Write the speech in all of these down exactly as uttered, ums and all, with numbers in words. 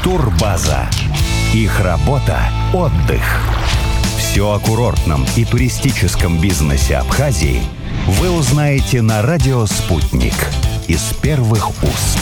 Турбаза. Их работа – отдых. Все о курортном и туристическом бизнесе Абхазии вы узнаете на радио «Спутник» из первых уст.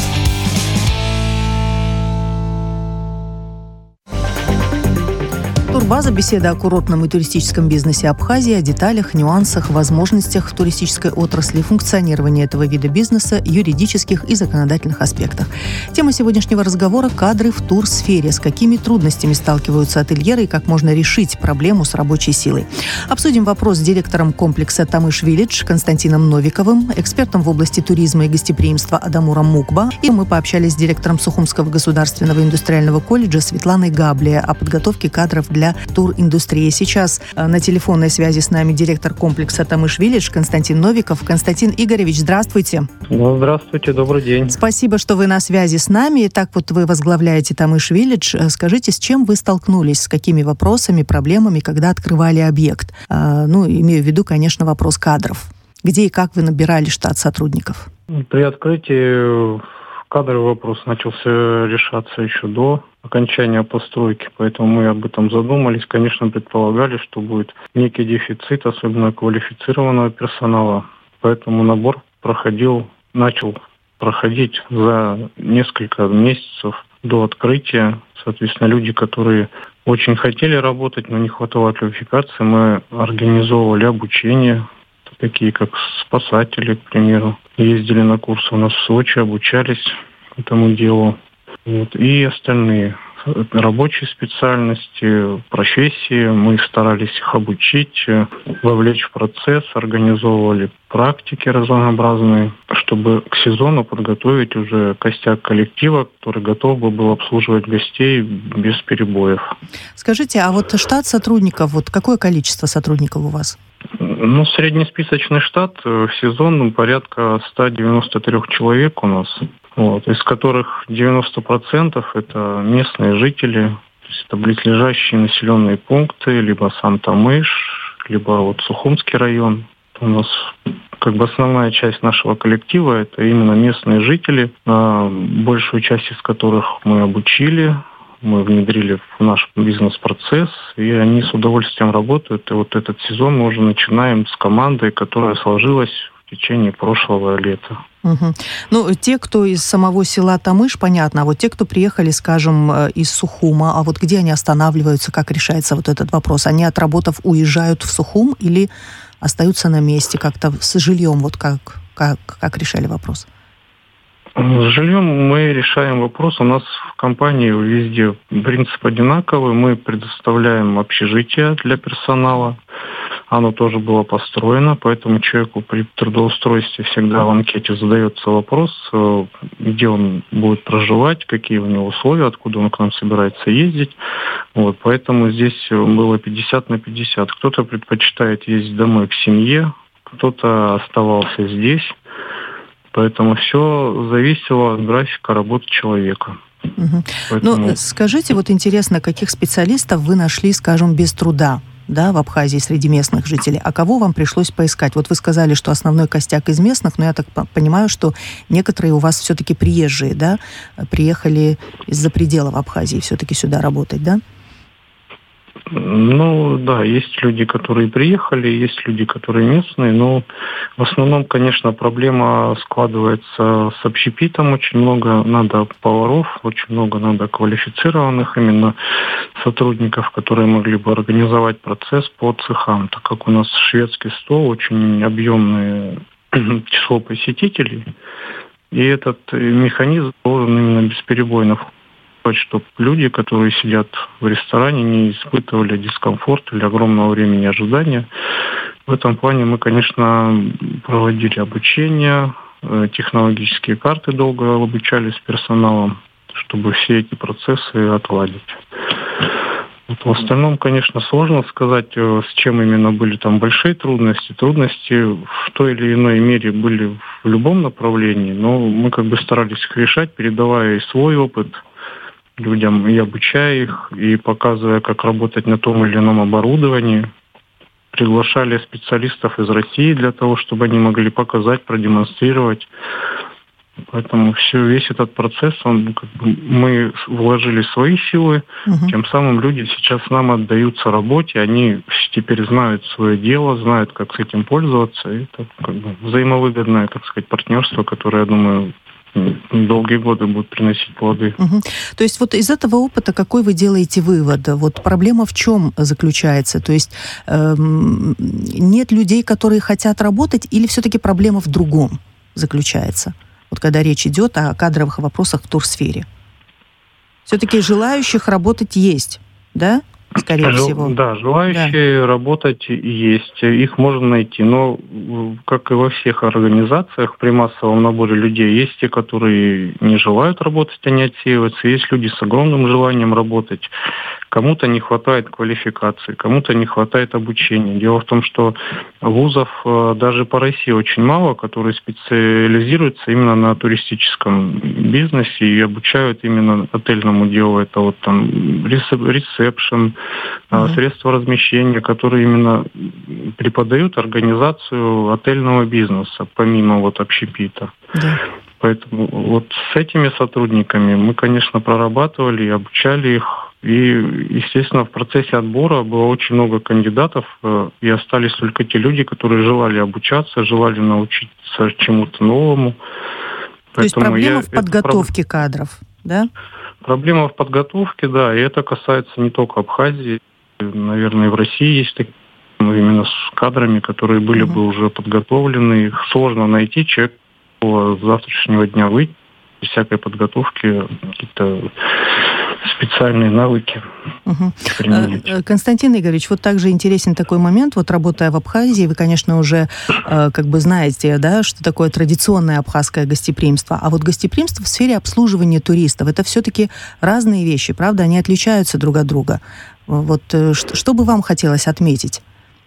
Турбаза. Беседа о курортном и туристическом бизнесе Абхазии, о деталях, нюансах, возможностях в туристической отрасли, функционировании этого вида бизнеса, юридических и законодательных аспектах. Тема сегодняшнего разговора – кадры в турсфере. С какими трудностями сталкиваются ательеры и как можно решить проблему с рабочей силой. Обсудим вопрос с директором комплекса «Тамыш-Виллидж» Константином Новиковым, экспертом в области туризма и гостеприимства Адамуром Мукба. И мы пообщались с директором Сухумского государственного индустриального колледжа Светланой Габлия о подготовке кадров для туриндустрии. Сейчас на телефонной связи с нами директор комплекса «Тамыш-Виллидж» Константин Новиков. Константин Игоревич, здравствуйте. Ну, здравствуйте, добрый день. Спасибо, что вы на связи с нами. Итак, вот вы возглавляете «Тамыш-Виллидж». Скажите, с чем вы столкнулись, с какими вопросами, проблемами, когда открывали объект? Ну, имею в виду, конечно, вопрос кадров. Где и как вы набирали штат сотрудников? При открытии кадровый вопрос начался решаться еще до окончания постройки, поэтому мы об этом задумались. Конечно, предполагали, что будет некий дефицит, особенно квалифицированного персонала. Поэтому набор проходил, начал проходить за несколько месяцев до открытия. Соответственно, люди, которые очень хотели работать, но не хватало квалификации, мы организовывали обучение, такие как спасатели, к примеру. Ездили на курсы у нас в Сочи, обучались этому делу. Вот. И остальные рабочие специальности, профессии. Мы старались их обучить, вовлечь в процесс, организовывали практики разнообразные, чтобы к сезону подготовить уже костяк коллектива, который готов бы был обслуживать гостей без перебоев. Скажите, а вот штат сотрудников, вот какое количество сотрудников у вас? Ну, среднесписочный штат в сезон порядка сто девяносто три человек у нас, вот, из которых девяносто процентов это местные жители, то есть это близлежащие населенные пункты, либо сам Тамыш, либо вот Сухумский район. У нас как бы основная часть нашего коллектива это именно местные жители, большую часть из которых мы обучили, мы внедрили в наш бизнес-процесс, и они с удовольствием работают. И вот этот сезон мы уже начинаем с командой, которая сложилась в течение прошлого лета. Угу. Ну, те, кто из самого села Тамыш, понятно, а вот те, кто приехали, скажем, из Сухума, а вот где они останавливаются, как решается вот этот вопрос? Они, отработав, уезжают в Сухум или остаются на месте как-то с жильем? Вот как, как, как решали вопрос? С жильем мы решаем вопрос. У нас в компании везде принцип одинаковый. Мы предоставляем общежитие для персонала. Оно тоже было построено, поэтому человеку при трудоустройстве всегда в анкете задается вопрос, где он будет проживать, какие у него условия, откуда он к нам собирается ездить. Вот, поэтому здесь было пятьдесят на пятьдесят. Кто-то предпочитает ездить домой к семье, кто-то оставался здесь. Поэтому все зависело от графика работы человека. Угу. Поэтому... Ну, скажите, вот интересно, каких специалистов вы нашли, скажем, без труда, да, в Абхазии среди местных жителей, а кого вам пришлось поискать? Вот вы сказали, что основной костяк из местных, но я так понимаю, что некоторые у вас все-таки приезжие, да, приехали из-за пределов Абхазии все-таки сюда работать, да? Ну, да, есть люди, которые приехали, есть люди, которые местные, но в основном, конечно, проблема складывается с общепитом. Очень много надо поваров, очень много надо квалифицированных именно сотрудников, которые могли бы организовать процесс по цехам, так как у нас шведский стол, очень объемное число посетителей, и этот механизм должен именно бесперебойно включаться, чтобы люди, которые сидят в ресторане, не испытывали дискомфорт или огромного времени ожидания. В этом плане мы, конечно, проводили обучение, технологические карты долго обучались персоналом, чтобы все эти процессы отладить. Вот в остальном, конечно, сложно сказать, с чем именно были там большие трудности. Трудности в той или иной мере были в любом направлении, но мы как бы старались их решать, передавая и свой опыт людям, и обучая их, и показывая, как работать на том или ином оборудовании. Приглашали специалистов из России для того, чтобы они могли показать, продемонстрировать Поэтому все, весь этот процесс, он, как бы, мы вложили свои силы, угу. Тем самым люди сейчас нам отдаются работе, они теперь знают свое дело, знают, как с этим пользоваться. И это как бы взаимовыгодное, так сказать, партнерство, которое, я думаю, долгие годы будут приносить плоды. Угу. То есть вот из этого опыта какой вы делаете вывод? Вот проблема в чем заключается? То есть эм, нет людей, которые хотят работать, или все-таки проблема в другом заключается? Вот когда речь идет о кадровых вопросах в турсфере. Все-таки желающих работать есть, да? Скорее Жел, всего. Да, желающие да. работать есть, их можно найти. Но, как и во всех организациях, при массовом наборе людей есть те, которые не желают работать, они отсеиваются. Есть люди с огромным желанием работать. Кому-то не хватает квалификации, кому-то не хватает обучения. Дело в том, что вузов даже по России очень мало, которые специализируются именно на туристическом бизнесе и обучают именно отельному делу. Это вот там ресепшн, mm-hmm. средства размещения, которые именно преподают организацию отельного бизнеса, помимо вот общепита. Yeah. Поэтому вот с этими сотрудниками мы, конечно, прорабатывали и обучали их. И, естественно, в процессе отбора было очень много кандидатов, и остались только те люди, которые желали обучаться, желали научиться чему-то новому. То есть проблема я, в подготовке это, кадров, да? Проблема в подготовке, да, и это касается не только Абхазии, наверное, и в России есть такие, ну, именно с кадрами, которые были угу. бы уже подготовлены. Их сложно найти, человек с завтрашнего дня выйти, без всякой подготовки, какие-то специальные навыки угу. применять. Константин Игоревич, вот также интересен такой момент. Вот работая в Абхазии, вы, конечно, уже э, как бы знаете, да, что такое традиционное абхазское гостеприимство. А вот гостеприимство в сфере обслуживания туристов — это все-таки разные вещи, правда? Они отличаются друг от друга. Вот э, что, что бы вам хотелось отметить?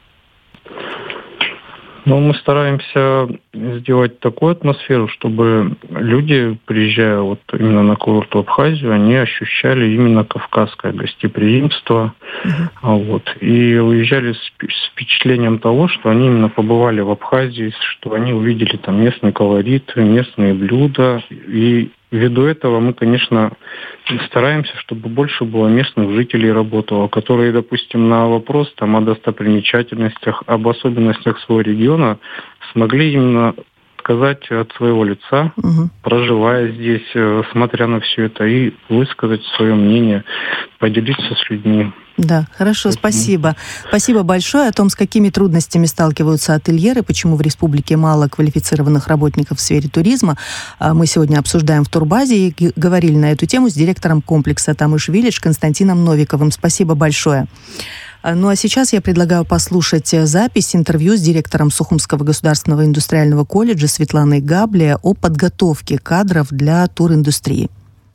Но мы стараемся сделать такую атмосферу, чтобы люди, приезжая вот именно на курорт в Абхазию, они ощущали именно кавказское гостеприимство. Uh-huh. Вот, и уезжали с впечатлением того, что они именно побывали в Абхазии, что они увидели там местный колорит, местные блюда. И ввиду этого мы, конечно, стараемся, чтобы больше было местных жителей работало, которые, допустим, на вопрос там, о достопримечательностях, об особенностях своего региона смогли именно сказать от своего лица, угу. проживая здесь, смотря на все это, и высказать свое мнение, поделиться с людьми. Да, хорошо, Поэтому... спасибо. Спасибо большое. О том, с какими трудностями сталкиваются ательеры, почему в республике мало квалифицированных работников в сфере туризма, мы сегодня обсуждаем в Турбазе и говорили на эту тему с директором комплекса «Тамыш-Виллидж» Константином Новиковым. Спасибо большое. Ну а сейчас я предлагаю послушать запись интервью с директором Сухумского государственного индустриального колледжа Светланой Габле о подготовке кадров для туриндустрии.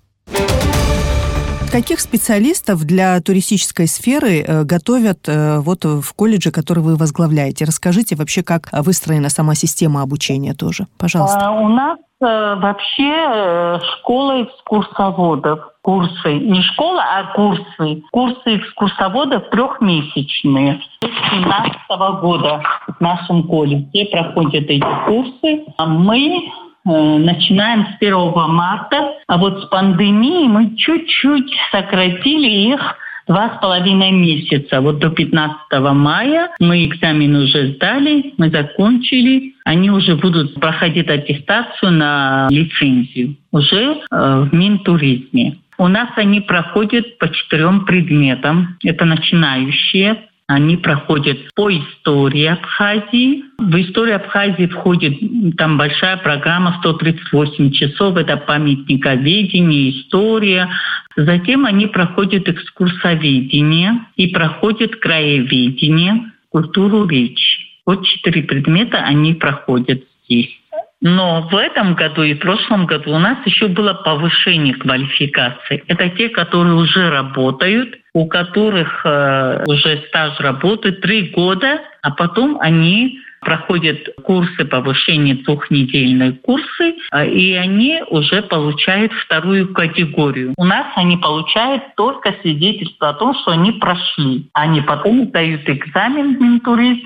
Каких специалистов для туристической сферы готовят вот в колледже, который вы возглавляете? Расскажите вообще, как выстроена сама система обучения тоже. Пожалуйста. У нас вообще школа экскурсоводов. Курсы. Не школа, а курсы. Курсы экскурсоводов трехмесячные. С две тысячи семнадцатого года в нашем колледже проходят эти курсы. Мы начинаем с первого марта, а вот с пандемией мы чуть-чуть сократили их два с половиной месяца. Вот до пятнадцатого мая мы экзамен уже сдали, мы закончили. Они уже будут проходить аттестацию на лицензию уже э, в Минтуризме. У нас они проходят по четырем предметам. Это начинающие. Они проходят по истории Абхазии. В историю Абхазии входит там большая программа сто тридцать восемь часов. Это памятниковедение, история. Затем они проходят экскурсоведение и проходят краеведение, культуру речи. Вот четыре предмета они проходят здесь. Но в этом году и в прошлом году у нас еще было повышение квалификации. Это те, которые уже работают, у которых э, уже стаж работы три года, а потом они проходят курсы повышения, двухнедельные курсы, э, и они уже получают вторую категорию. У нас они получают только свидетельство о том, что они прошли. Они потом сдают экзамен в Минтуризме,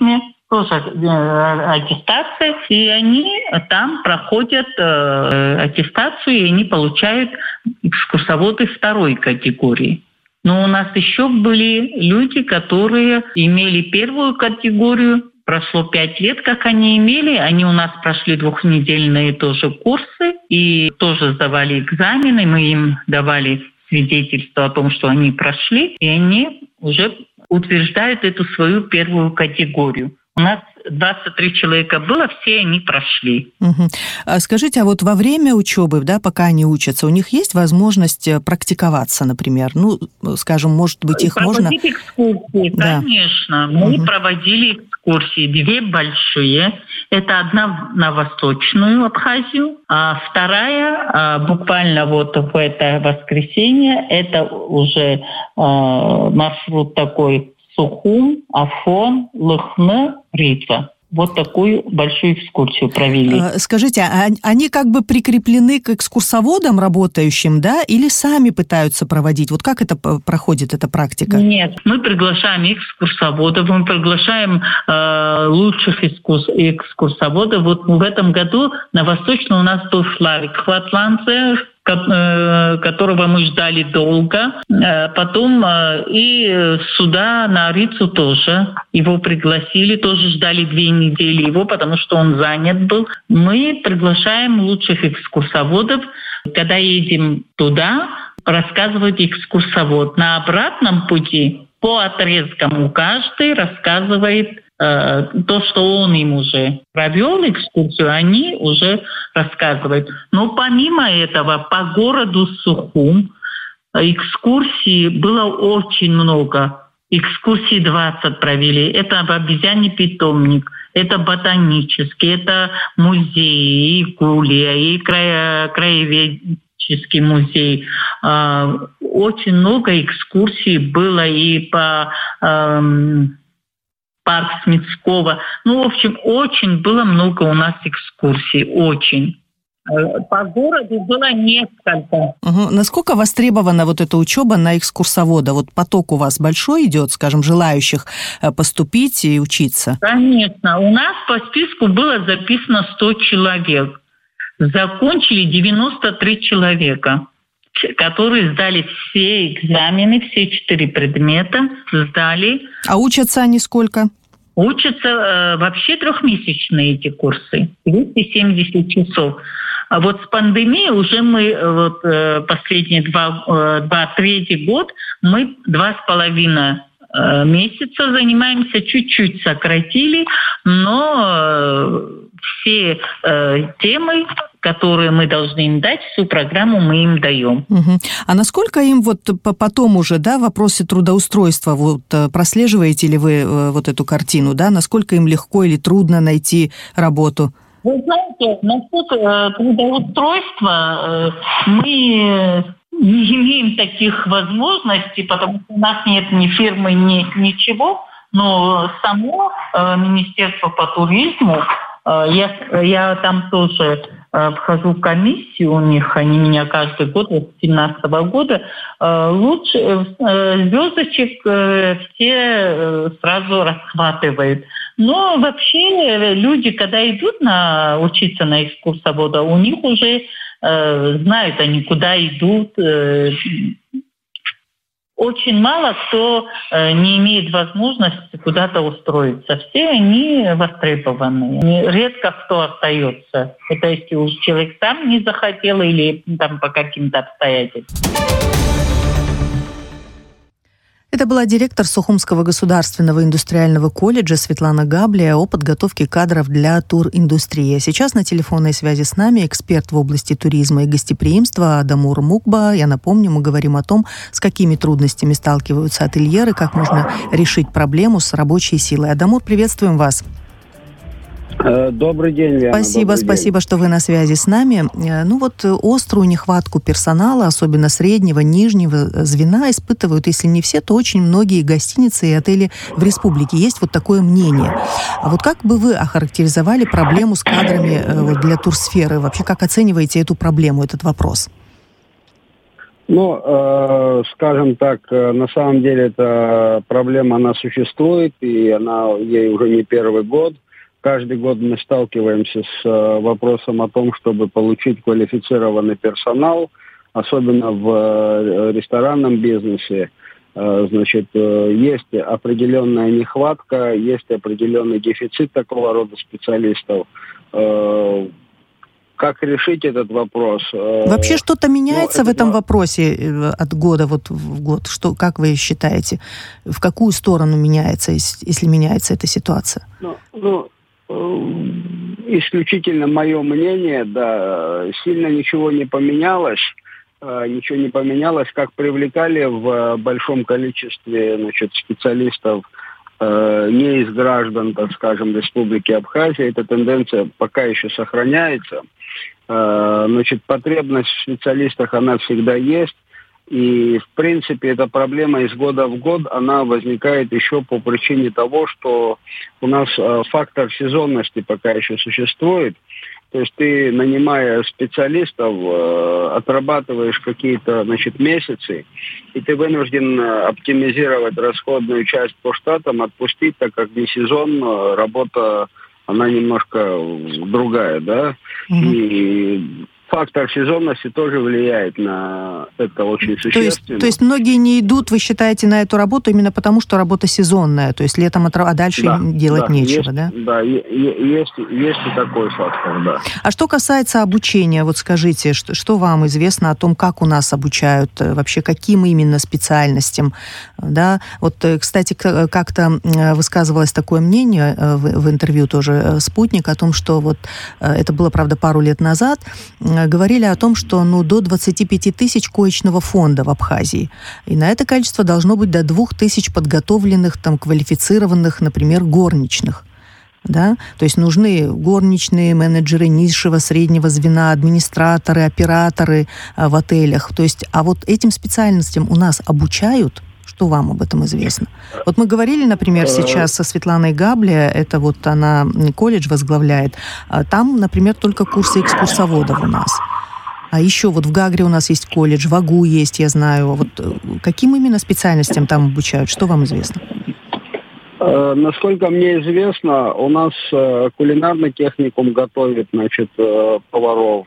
тоже аттестация, и они там проходят аттестацию, и они получают экскурсоводы второй категории. Но у нас еще были люди, которые имели первую категорию. Прошло пять лет, как они имели. Они у нас прошли двухнедельные тоже курсы и тоже сдавали экзамены. Мы им давали свидетельство о том, что они прошли, и они уже утверждают эту свою первую категорию. У нас двадцать три человека было, все они прошли. Угу. А скажите, а вот во время учебы, да, пока они учатся, у них есть возможность практиковаться, например? Ну, скажем, может быть, их Проводить можно... Проводить экскурсии, да. Конечно. Мы угу. проводили экскурсии, две большие. Это одна на Восточную Абхазию, а вторая буквально вот в это воскресенье. Это уже маршрут такой: Сухум, Афон, Лыхны, Ритва. Вот такую большую экскурсию провели. Скажите, а они как бы прикреплены к экскурсоводам работающим, да, или сами пытаются проводить? Вот как это проходит, эта практика? Нет, мы приглашаем экскурсоводов, мы приглашаем э, лучших экскурс, экскурсоводов. Вот в этом году на Восточном у нас был Славик Хватландзе, которого мы ждали долго. Потом и сюда, на Рицу тоже. Его пригласили, тоже ждали две недели его, потому что он занят был. Мы приглашаем лучших экскурсоводов. Когда едем туда, рассказывает экскурсовод. На обратном пути по отрезкам у каждой рассказывает то, что он им уже провел экскурсию, они уже рассказывают. Но помимо этого, по городу Сухум экскурсий было очень много. Экскурсии двадцать провели. Это обезьяний питомник, это ботанический, это музей, и Гулия, и краеведческий музей. Очень много экскурсий было и по... парк Смитского. Ну, в общем, очень было много у нас экскурсий, очень. По городу было несколько. Угу. Насколько востребована вот эта учеба на экскурсовода? Вот поток у вас большой идет, скажем, желающих поступить и учиться? Конечно. У нас по списку было записано сто человек. Закончили девяносто три человека, которые сдали все экзамены, все четыре предмета сдали. А учатся они сколько? Учатся э, вообще трехмесячные эти курсы, двести семьдесят часов. А вот с пандемией уже мы вот э, последние два, э, два, третий год мы два с половиной э, месяца занимаемся, чуть-чуть сократили, но э, все э, темы, которые мы должны им дать, всю программу мы им даем. Угу. А насколько им вот потом уже, да, в вопросе трудоустройства, вот прослеживаете ли вы вот эту картину, да, насколько им легко или трудно найти работу? Вы знаете, насчет э, трудоустройства э, мы не имеем таких возможностей, потому что у нас нет ни фирмы, ни ничего, но само э, Министерство по туризму, э, я, я там тоже э, вхожу в комиссию у них, они меня каждый год, с две тысячи семнадцатого года, э, лучше э, звездочек э, все э, сразу расхватывают. Но вообще люди, когда идут на, учиться на экскурсовода, у них уже э, знают они, куда идут. Э, очень мало кто э, не имеет возможности куда-то устроиться. Все они востребованы. Редко кто остается. Это если уж человек сам не захотел или там по каким-то обстоятельствам. Это была директор Сухумского государственного индустриального колледжа Светлана Габлия о подготовке кадров для туриндустрии. Сейчас на телефонной связи с нами эксперт в области туризма и гостеприимства Адамур Мукба. Я напомню, мы говорим о том, с какими трудностями сталкиваются ательеры, как можно решить проблему с рабочей силой. Адамур, приветствуем вас. Добрый день, Лена. Спасибо, Добрый спасибо, день. что вы на связи с нами. Ну вот острую нехватку персонала, особенно среднего, нижнего звена, испытывают, если не все, то очень многие гостиницы и отели в республике. Есть вот такое мнение. А вот как бы вы охарактеризовали проблему с кадрами для турсферы? Вообще, как оцениваете эту проблему, этот вопрос? Ну, э, скажем так, на самом деле эта проблема, она существует, и она ей уже не первый год. Каждый год мы сталкиваемся с э, вопросом о том, чтобы получить квалифицированный персонал, особенно в э, ресторанном бизнесе. Э, значит, э, есть определенная нехватка, есть определенный дефицит такого рода специалистов. Э, Как решить этот вопрос? Вообще что-то меняется ну, в этом это... вопросе от года вот в год? Что, как вы считаете, в какую сторону меняется, если меняется эта ситуация? Ну, ну, исключительно мое мнение, да, сильно ничего не поменялось. Ничего не поменялось, как привлекали в большом количестве, значит, специалистов не из граждан, так скажем, Республики Абхазия. Эта тенденция пока еще сохраняется. Значит, потребность в специалистах, она всегда есть. И, в принципе, эта проблема из года в год, она возникает еще по причине того, что у нас фактор сезонности пока еще существует. То есть ты, нанимая специалистов, отрабатываешь какие-то, значит, месяцы, и ты вынужден оптимизировать расходную часть по штатам, отпустить, так как не сезон, работа, она немножко другая, да, mm-hmm. и фактор сезонности тоже влияет на это очень существенно. То есть, то есть многие не идут, вы считаете, на эту работу именно потому, что работа сезонная, то есть летом, отра... а дальше да, им делать да, нечего, есть, да? Да, есть, есть и такой фактор, да. А что касается обучения, вот скажите, что, что вам известно о том, как у нас обучают, вообще каким именно специальностям, да? Вот, кстати, как-то высказывалось такое мнение в, в интервью тоже «Спутник» о том, что вот это было, правда, пару лет назад, говорили о том, что ну, до двадцати пяти тысяч коечного фонда в Абхазии. И на это количество должно быть до двух тысяч подготовленных, там, квалифицированных, например, горничных. Да? То есть нужны горничные, менеджеры низшего, среднего звена, администраторы, операторы а, в отелях. То есть, а вот этим специальностям у нас обучают? Что вам об этом известно? Вот мы говорили, например, сейчас со Светланой Габле, это вот она колледж возглавляет, там, например, только курсы экскурсоводов у нас. А еще вот в Гагре у нас есть колледж, в АГУ есть, я знаю. Вот каким именно специальностям там обучают? Что вам известно? Насколько мне известно, у нас кулинарный техникум готовит, значит, поваров.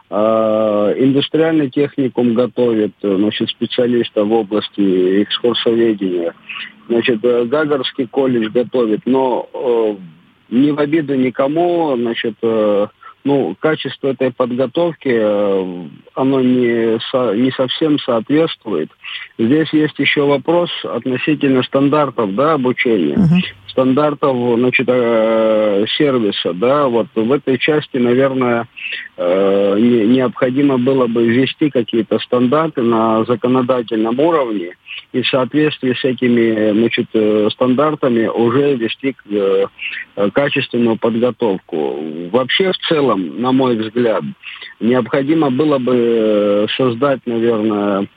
Индустриальный техникум готовит, значит, специалистов в области экскурсоведения. Значит, Гагарский колледж готовит, но э, не в обиду никому, значит, э, ну, качество этой подготовки, э, оно не, со, не совсем соответствует. Здесь есть еще вопрос относительно стандартов, да, обучения. Uh-huh. Стандартов, значит, э, сервиса, да, вот в этой части, наверное, э, не, необходимо было бы ввести какие-то стандарты на законодательном уровне и в соответствии с этими, значит, стандартами уже ввести э, качественную подготовку. Вообще, в целом, на мой взгляд, необходимо было бы создать, наверное,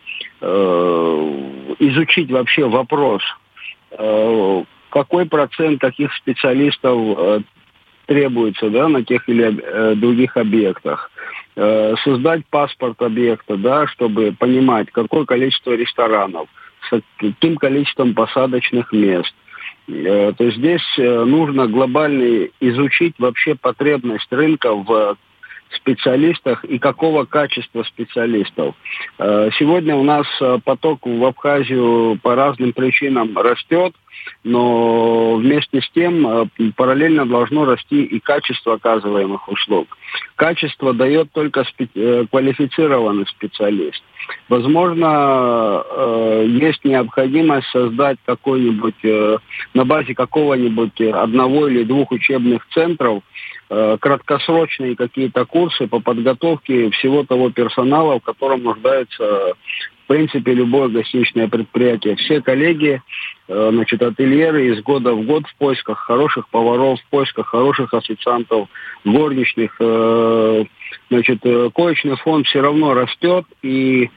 э, изучить вообще вопрос, э, какой процент таких специалистов э, требуется, да, на тех или э, других объектах. Э, создать паспорт объекта, да, чтобы понимать, какое количество ресторанов, с каким количеством посадочных мест. Э, то есть здесь э, нужно глобально изучить вообще потребность рынка в специалистах и какого качества специалистов. Сегодня у нас поток в Абхазию по разным причинам растет, но вместе с тем параллельно должно расти и качество оказываемых услуг. Качество дает только спе- квалифицированный специалист. Возможно, есть необходимость создать какой-нибудь, на базе какого-нибудь одного или двух учебных центров краткосрочные какие-то курсы по подготовке всего того персонала, в котором нуждается, в принципе, любое гостиничное предприятие. Все коллеги, значит, ательеры из года в год в поисках хороших поваров, в поисках хороших официантов, горничных. Значит, коечный фонд все равно растет, и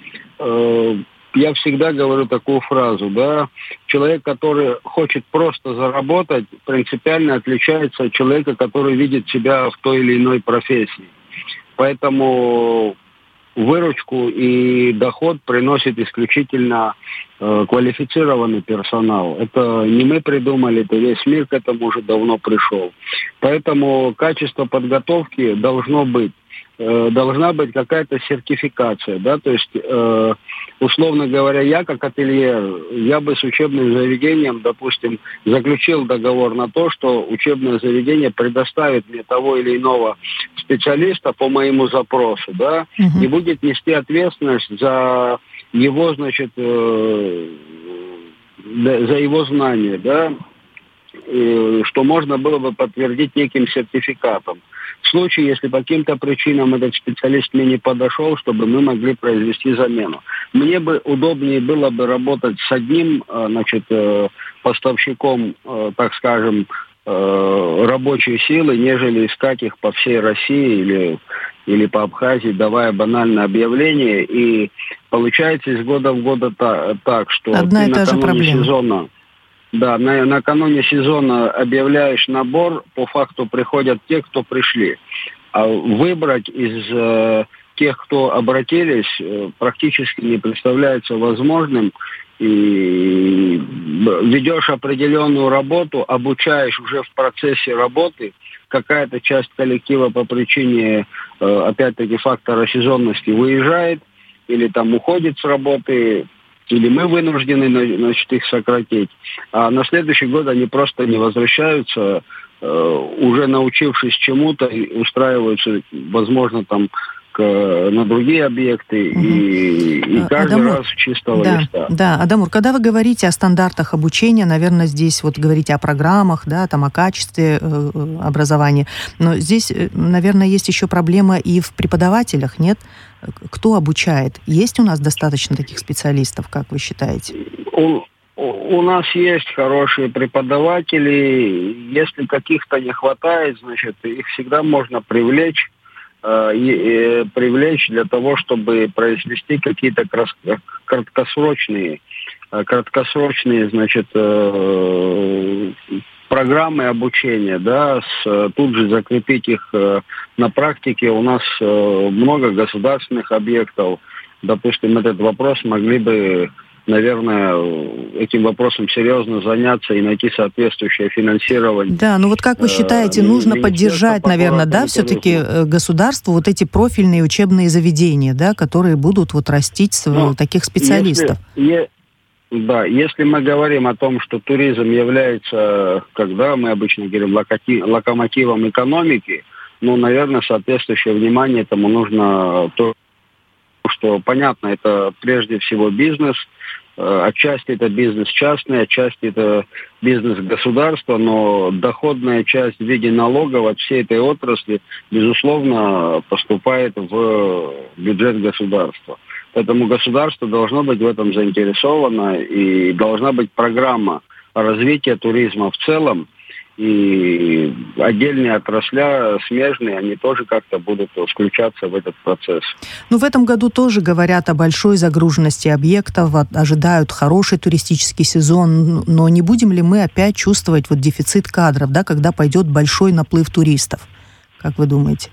я всегда говорю такую фразу, да, человек, который хочет просто заработать, принципиально отличается от человека, который видит себя в той или иной профессии. Поэтому выручку и доход приносит исключительно э, квалифицированный персонал. Это не мы придумали, это весь мир к этому уже давно пришел. Поэтому качество подготовки должно быть. Э, должна быть какая-то сертификация, да, то есть, э, условно говоря, я как ательер, я бы с учебным заведением, допустим, заключил договор на то, что учебное заведение предоставит мне того или иного специалиста по моему запросу, да, uh-huh. и будет нести ответственность за его, значит, э, за его знания, да, э, что можно было бы подтвердить неким сертификатом. В случае, если по каким-то причинам этот специалист мне не подошел, чтобы мы могли произвести замену. Мне бы удобнее было бы работать с одним, значит, поставщиком, так скажем, рабочей силы, нежели искать их по всей России или, или по Абхазии, давая банальное объявление. И получается из года в год так, что одна ты и та же накануне проблема. сезона... Да, на, накануне сезона объявляешь набор, по факту приходят те, кто пришли. А выбрать из э, тех, кто обратились, э, практически не представляется возможным. И ведешь определенную работу, обучаешь уже в процессе работы. Какая-то часть коллектива по причине, э, опять-таки, фактора сезонности выезжает или там уходит с работы, или мы вынуждены, значит, их сократить. А на следующий год они просто не возвращаются, э, уже научившись чему-то, и устраиваются, возможно, там к, на другие объекты, угу. и, и каждый Адамур, раз чистого да, листа. Да, Адамур, когда вы говорите о стандартах обучения, наверное, здесь вот говорите о программах, да, там, о качестве э, образования, но здесь, наверное, есть еще проблема и в преподавателях, нет? Кто обучает? Есть у нас достаточно таких специалистов, как вы считаете? У, у нас есть хорошие преподаватели. Если каких-то не хватает, значит, их всегда можно привлечь, э, и, привлечь для того, чтобы произвести какие-то краткосрочные, краткосрочные, значит, э, программы обучения, да, с, тут же закрепить их э, на практике. У нас э, много государственных объектов. Допустим, этот вопрос могли бы, наверное, этим вопросом серьезно заняться и найти соответствующее финансирование. Да, ну вот как вы считаете, э, нужно поддержать, наверное, да, все-таки государству вот эти профильные учебные заведения, да, которые будут вот растить ну, таких специалистов? Если, Да, если мы говорим о том, что туризм является, когда мы обычно говорим, локомотивом экономики, ну, наверное, соответствующее внимание этому нужно то, что, понятно, это прежде всего бизнес, отчасти это бизнес частный, отчасти это бизнес государства, но доходная часть в виде налогов от всей этой отрасли, безусловно, поступает в бюджет государства. Поэтому государство должно быть в этом заинтересовано, и должна быть программа развития туризма в целом, и отдельные отрасля смежные, они тоже как-то будут включаться в этот процесс. Ну, в этом году тоже говорят о большой загруженности объектов, ожидают хороший туристический сезон, но не будем ли мы опять чувствовать вот дефицит кадров, да, когда пойдет большой наплыв туристов? Как вы думаете?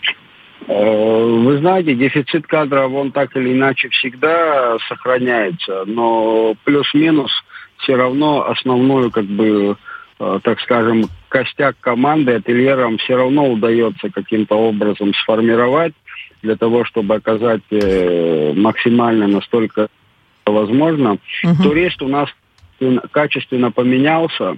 Вы знаете, дефицит кадров, он так или иначе всегда сохраняется, но плюс-минус все равно основную, как бы, так скажем, костяк команды ательерам все равно удается каким-то образом сформировать для того, чтобы оказать максимально настолько возможно. Uh-huh. Турист у нас качественно поменялся,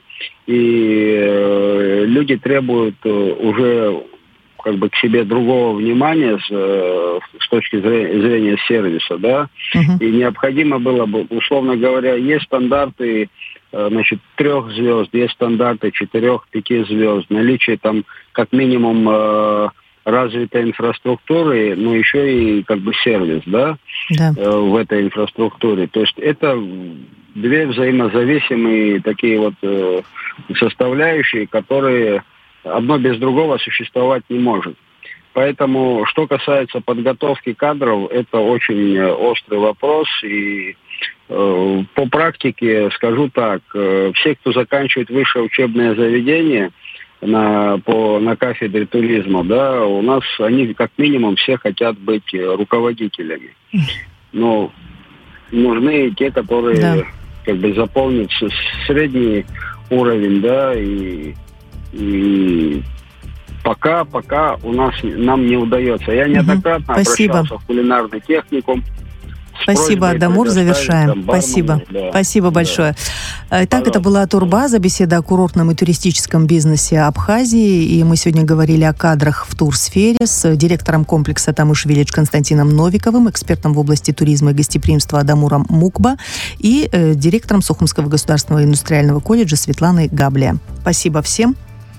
и люди требуют уже как бы к себе другого внимания с, с точки зрения, зрения сервиса, да, uh-huh. и необходимо было бы, условно говоря, есть стандарты, значит, трех звезд, есть стандарты четырех-пяти звезд, наличие там как минимум э, развитой инфраструктуры, но еще и как бы сервис, да, да. Э, в этой инфраструктуре. То есть это две взаимозависимые такие вот э, составляющие, которые одно без другого существовать не может. Поэтому, что касается подготовки кадров, это очень острый вопрос. И э, по практике скажу так, э, все, кто заканчивает высшее учебное заведение, на, по, на кафедре туризма, да, у нас они как минимум все хотят быть руководителями. Но нужны те, которые да. как бы заполнят средний уровень, да, и, и пока, пока у нас нам не удается. Я неоднократно угу. обращался в кулинарный техникум. Спасибо, Адамур. Завершаем. Там, бармены, Спасибо. Да. Спасибо большое. Да. Итак, Пожалуйста. Это была Турбаза, беседа о курортном и туристическом бизнесе Абхазии. И мы сегодня говорили о кадрах в турсфере с директором комплекса Тамыш Виллидж Константином Новиковым, экспертом в области туризма и гостеприимства Адамуром Мукба и э, директором Сухумского государственного индустриального колледжа Светланой Габлия. Спасибо всем.